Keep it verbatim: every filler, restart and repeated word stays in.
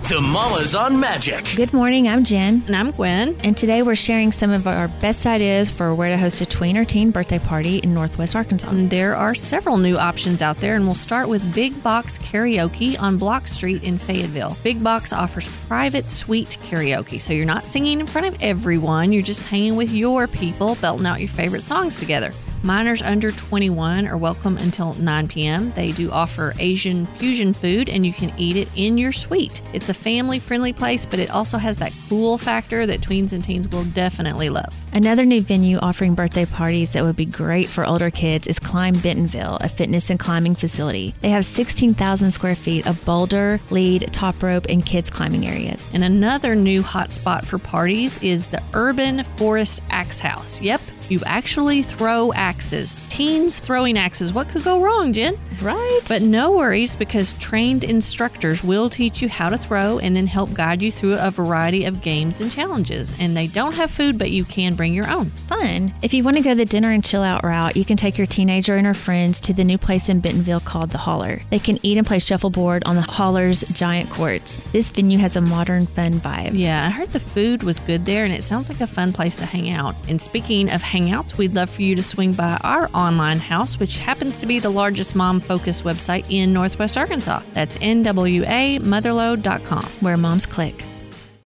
The Mamas on Magic. Good morning, I'm Jen. And I'm Gwen. And today we're sharing some of our best ideas for where to host a tween or teen birthday party in Northwest Arkansas. And there are several new options out there, and we'll start with Big Box Karaoke on Block Street in Fayetteville. Big Box offers private suite karaoke, so you're not singing in front of everyone, you're just hanging with your people, belting out your favorite songs together. Minors under twenty-one are welcome until nine p.m. They do offer Asian fusion food, and you can eat it in your suite. It's a family-friendly place, but it also has that cool factor that tweens and teens will definitely love. Another new venue offering birthday parties that would be great for older kids is Climb Bentonville, a fitness and climbing facility. They have sixteen thousand square feet of boulder, lead, top rope, and kids climbing areas. And another new hot spot for parties is the Urban Forest Axe House. Yep, you actually throw axes. Teens throwing axes. What could go wrong, Jen? Right. But no worries, because trained instructors will teach you how to throw and then help guide you through a variety of games and challenges. And they don't have food, but you can bring your own. Fun. If you want to go the dinner and chill out route, you can take your teenager and her friends to the new place in Bentonville called The Holler. They can eat and play shuffleboard on The Holler's giant courts. This venue has a modern, fun vibe. Yeah, I heard the food was good there, and it sounds like a fun place to hang out. And speaking of hangouts, we'd love for you to swing by our online house, which happens to be the largest mom-focused website in Northwest Arkansas. That's N W A motherlode dot com, where moms click.